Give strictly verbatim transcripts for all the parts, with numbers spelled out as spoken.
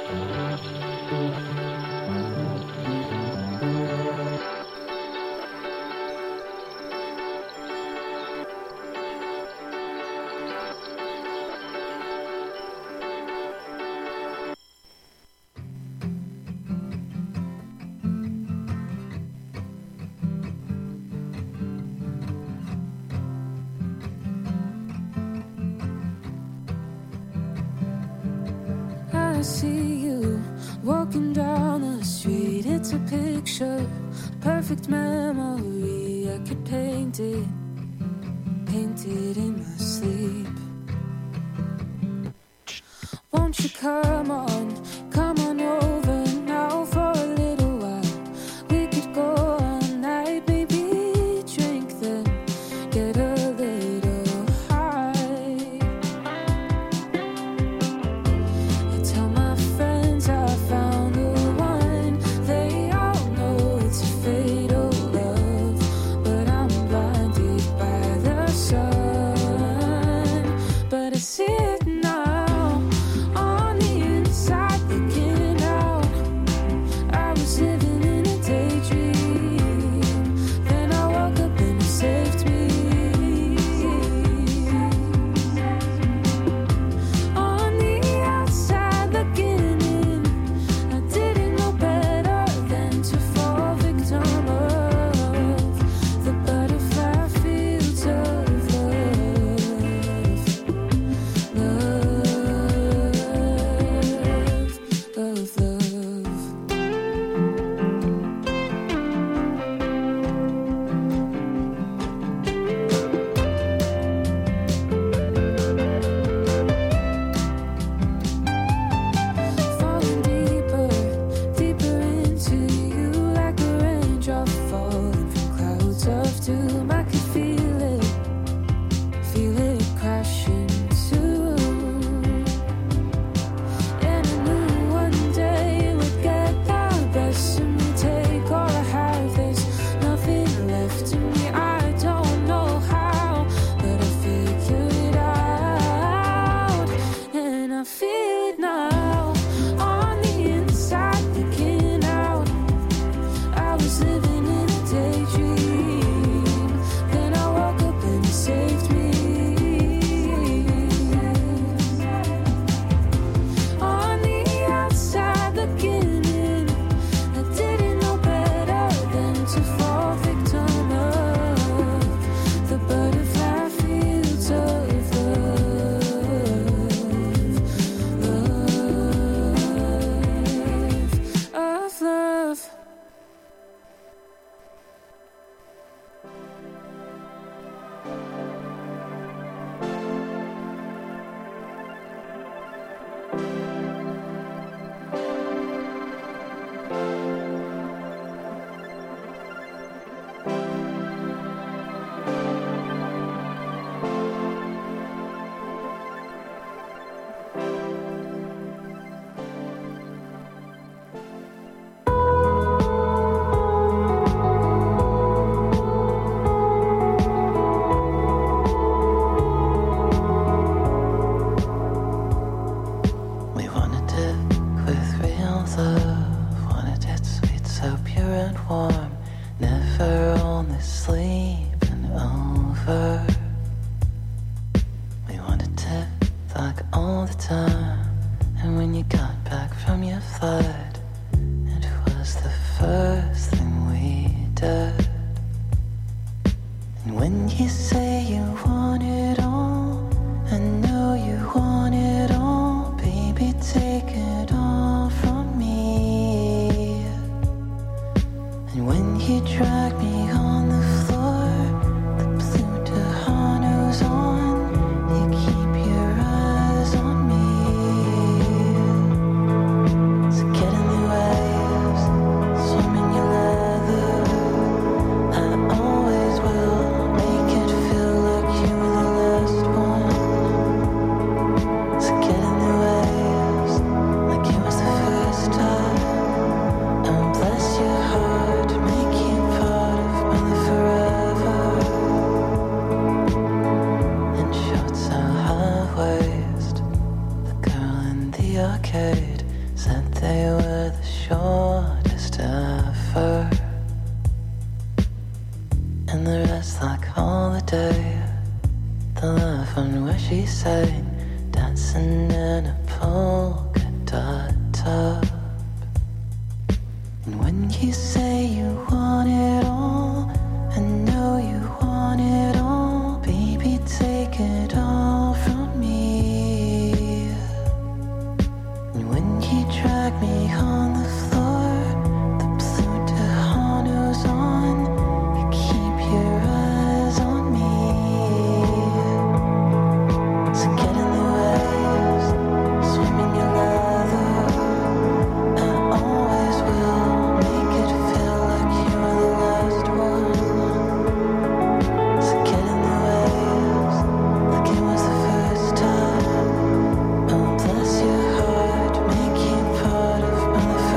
I see you walking down the street. It's a picture, perfect memory. I could paint it, paint it in my sleep. Won't you come on, come on over now for a little while. We could go all night, maybe drink then get a little high. I tell my friends I found the one. They all know it's a fatal love, but I'm blinded by the sun. But I see it now, on the inside looking out. I was living in a daydream, then I woke up and you saved me. On the outside looking in, I didn't know better than to fall victim of the butterfly fields of love. Love, love, love. Falling deeper, deeper into you, like a raindrop falling from clouds of doom. I could feel it, feel it crashing too. And I knew one day it would get the best of me, take all I have. There's nothing left in me. I don't know how, but I figure it out. And I feel it now, on the inside looking out. I was living in a daydream, then I woke up and you saved me. On the outside looking in, I didn't know better than to fall victim of the butterfly fields of love, love, of love. We wanted it with real love, wanted it sweet, so pure and warm, never only sleeping over. We wanted it like all the time, and when you got back from your flight, it was the first thing we did. And when you say you want it all, I know you want it all, baby, take it all from me. And when you drag me on the floor, the blue Tejano's on, you keep your eyes on me. So get in the waves, swim in your leather. I always will make it feel like you were the last one. So get in the waves, like it was the first time. And bless your heart, make you part of my life forever. And shorts so high waist, the girl in the arcade said they were the shortest ever. And the rest like holiday. The left one where she's sitting, dancing in a polka dot top. And when you say you want it all, I know you want it all, baby, take it all from me. And when you drag me on the floor, the blue Tejano's on, you keep your eyes on me. So get in the waves, swim in your leather, I always will make it feel like you were the last one. So get in the waves, like it was the first time. Oh, bless your heart, make you part of my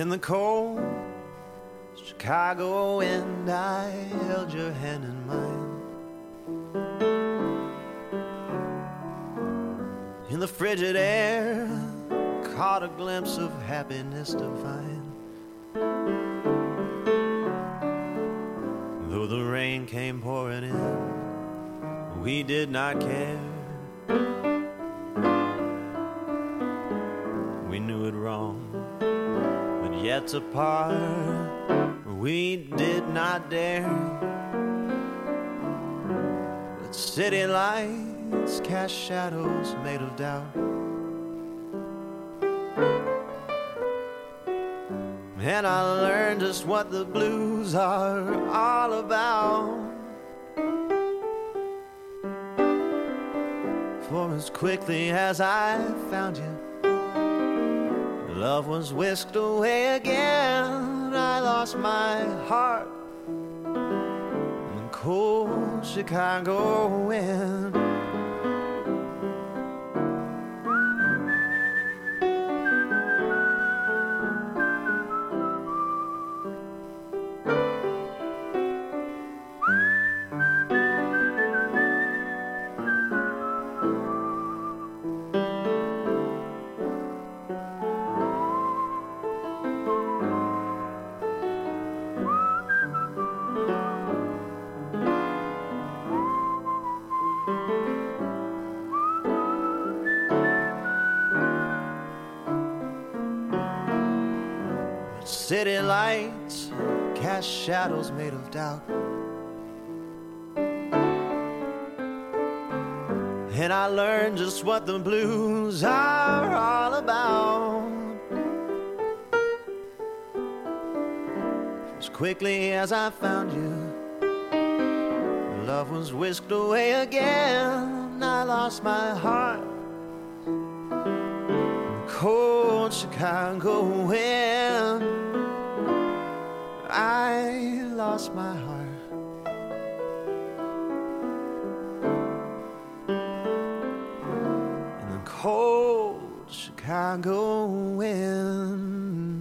In the cold Chicago wind, I held your hand in mine. In the frigid air, caught a glimpse of happiness divine. Though the rain came pouring in, we did not care. We knew it wrong, but yet to part we did not dare. But city lights cast shadows made of doubt, and I learned just what the blues are all about. For as quickly as I found you, love was whisked away again. I lost my heart in the cold Chicago wind. City lights cast shadows made of doubt, and I learned just what the blues are all about. As quickly as I found you, love was whisked away again. I lost my heart in cold Chicago wind. I lost my heart in the cold Chicago wind.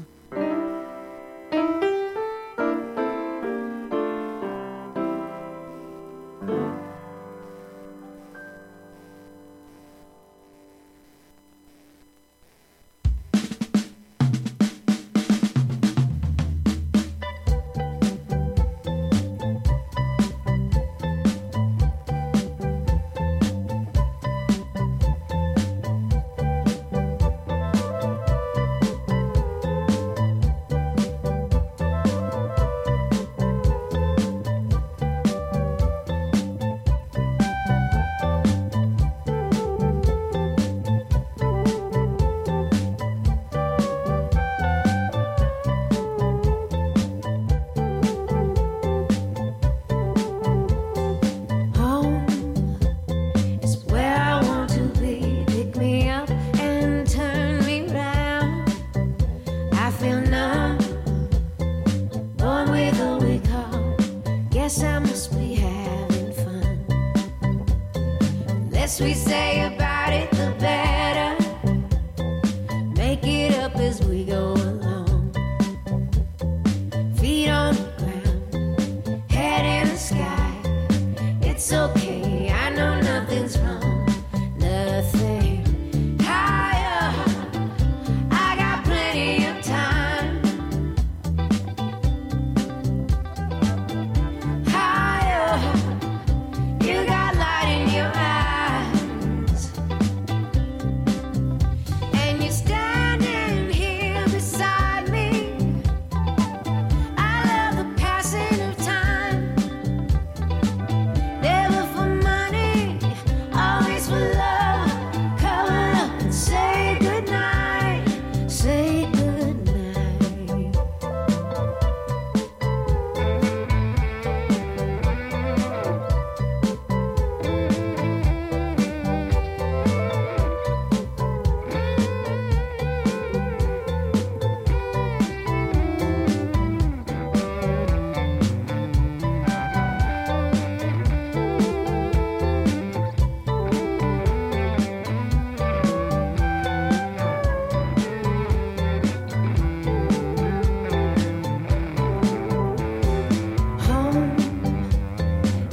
Never for money.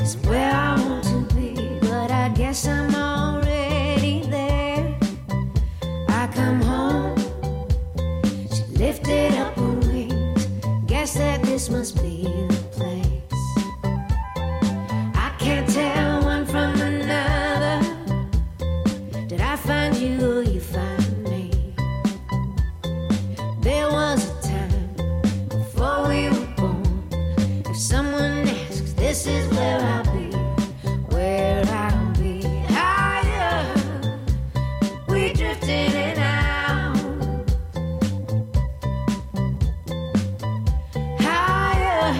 is where I want to be, but I guess I'm already there. I come home, she lifted up her wings, guess that this must be the place. I can't tell one from another, did I find you or you find me? There was a time before we were born, if someone asks, this is where I'll be, where I'll be. Higher, we drifted in and out. Higher,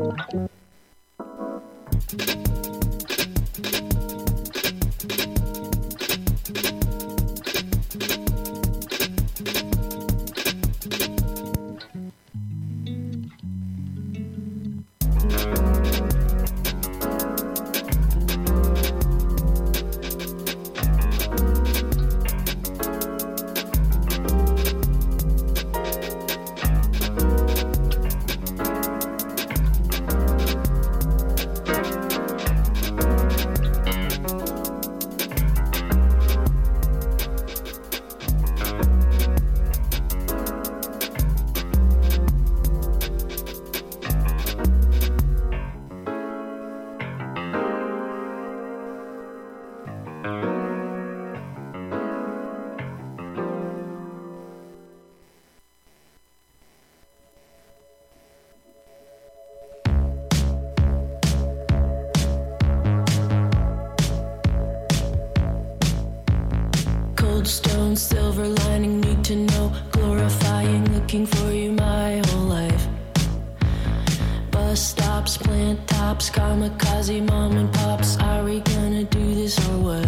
Cold stone, silver lining, need to know, glorifying, looking for you my whole life. Bus stops, plant tops, kamikaze, mom and pops. Are we gonna do this or what?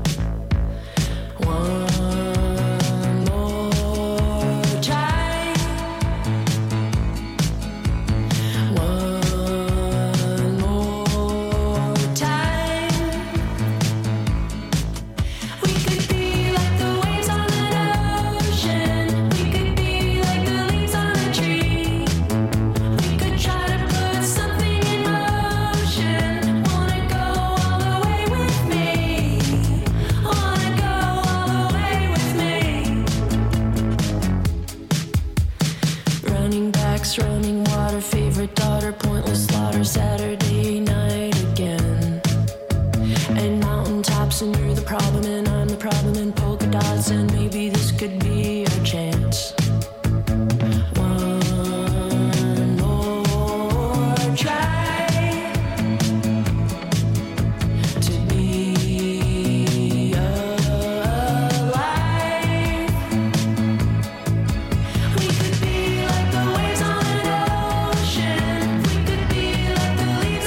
One more try. One more time. We could be like the waves on an ocean. We could be like the leaves on a tree. We could try to put something in motion. Wanna go all the way with me? Wanna go all the way with me? Running backs, running water, favorite daughter, pointless slaughter, Saturday night again. And mountaintops, and you're the problem, and I'm the problem, and polka dots, and maybe this could be our chance. One more try to be alive. We could be like the waves on an ocean. We could be like the leaves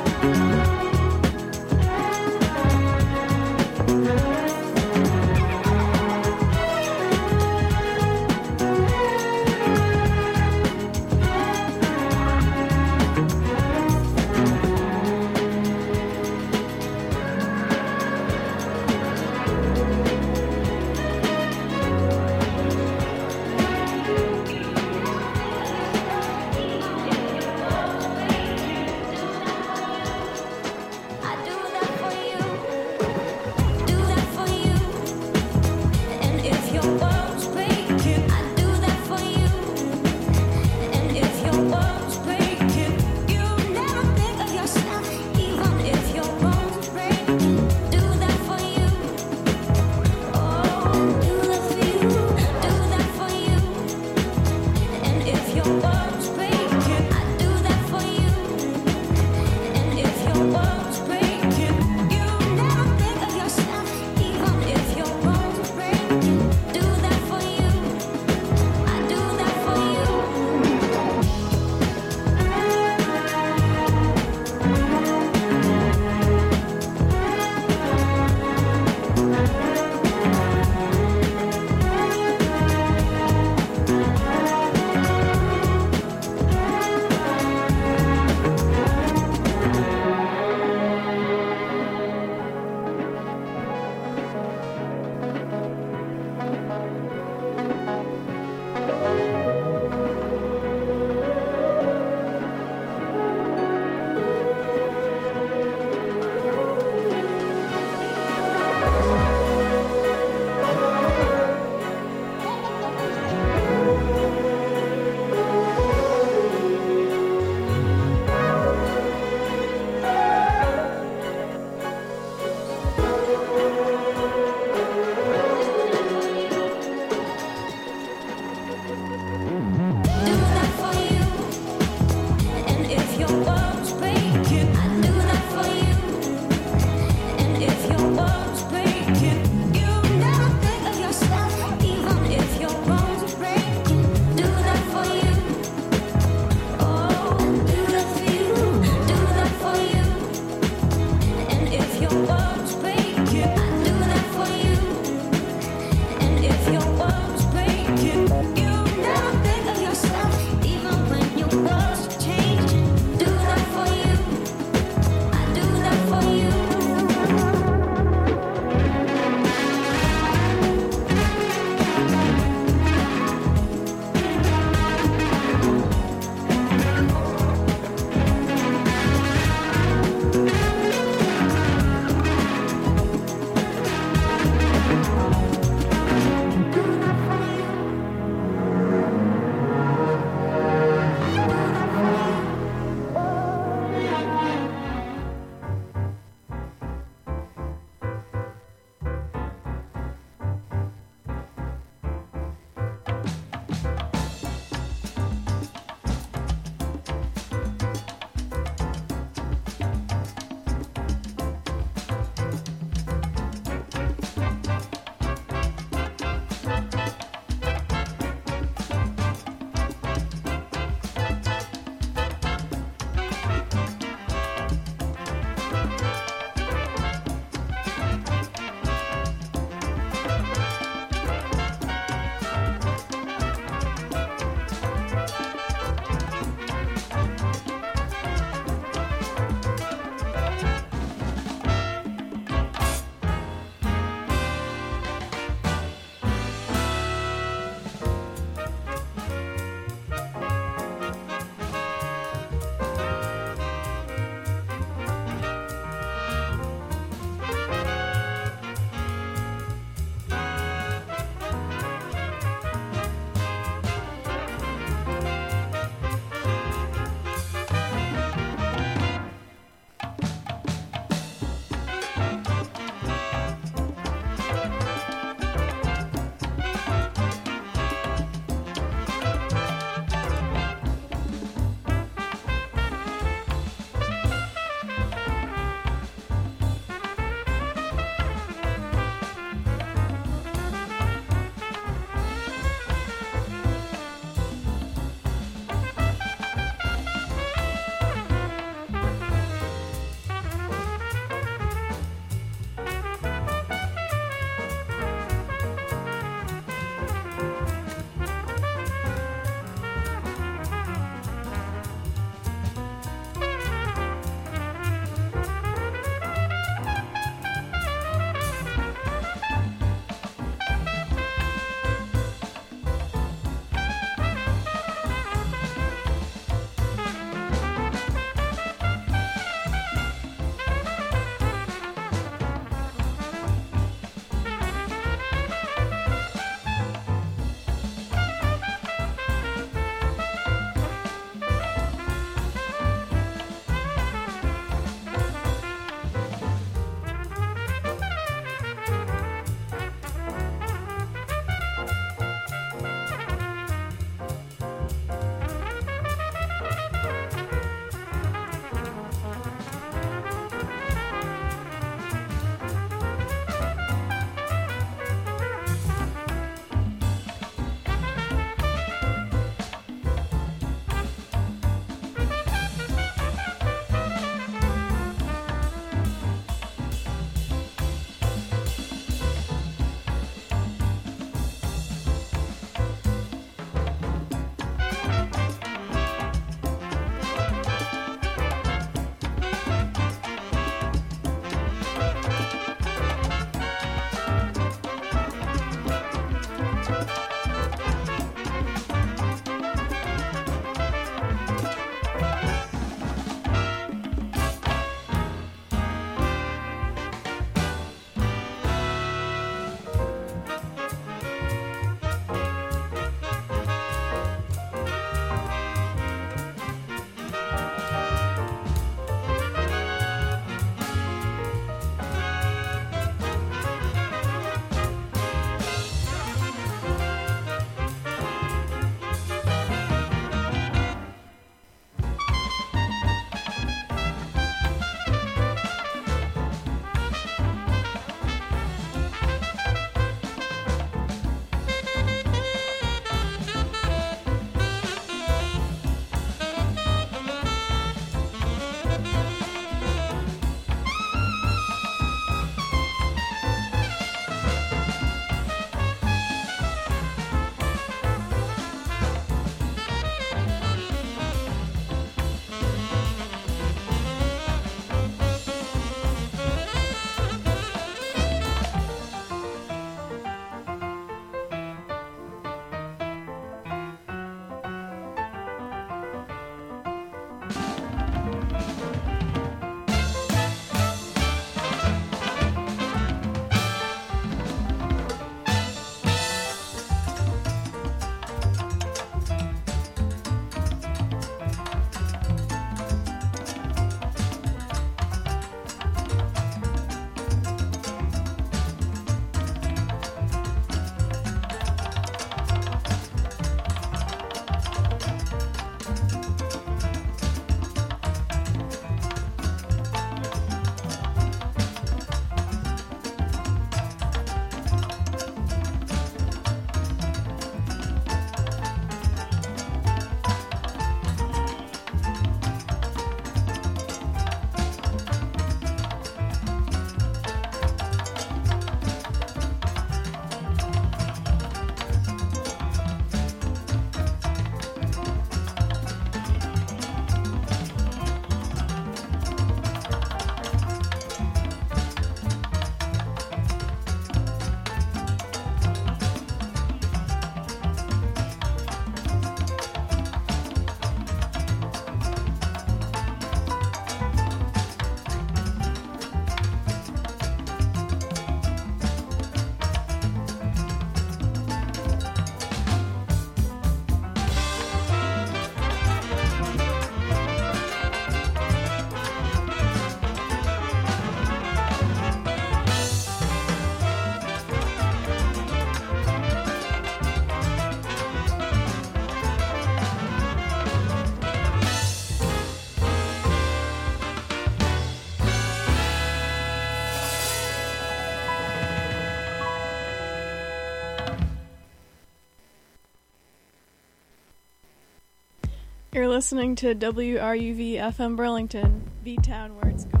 You're listening to W R U V F M Burlington, V-Town, where it's going.